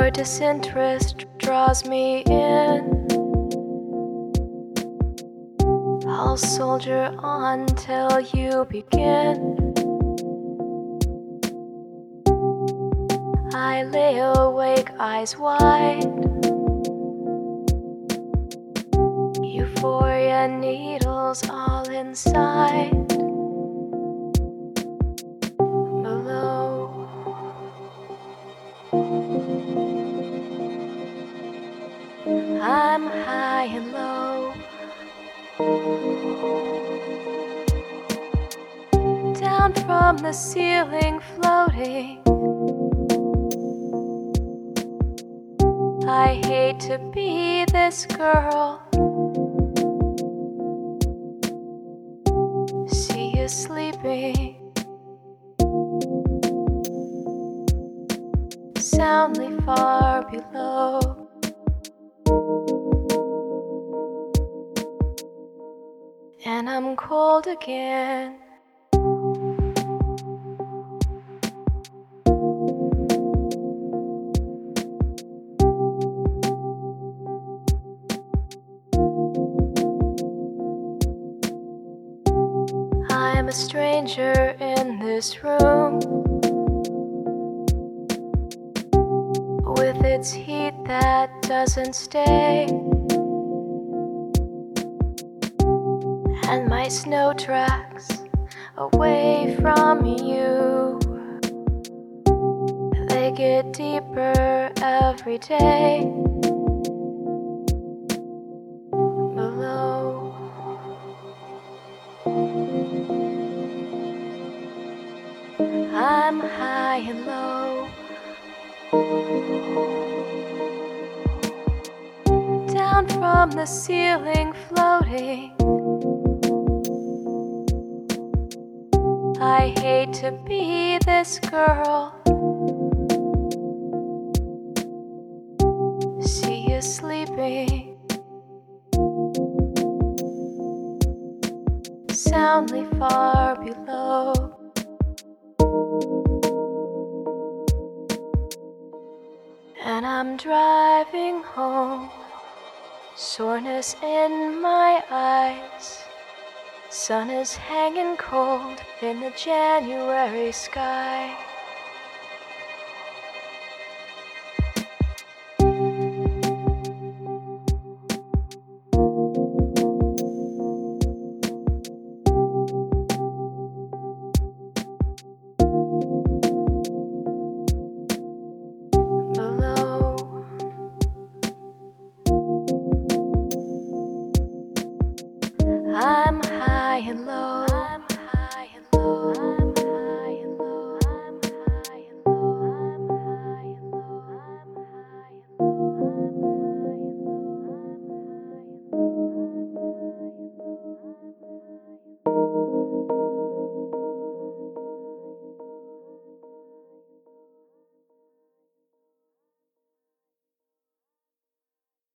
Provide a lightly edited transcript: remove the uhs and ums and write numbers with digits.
Your disinterest draws me in. I'll soldier on till you begin. I lay awake, eyes wide. Euphoria needles all inside. Below, I'm high and low. Down from the ceiling, floating. I hate to be this girl. See you sleeping soundly far below. And I'm cold again. I'm a stranger in this room, with its heat that doesn't stay, and my snow tracks away from you. They get deeper every day. Below, I'm high and low. Down from the ceiling, floating. I hate to be this girl. See you sleeping soundly far below. And I'm driving home, soreness in my eyes. Sun is hanging cold in the January sky.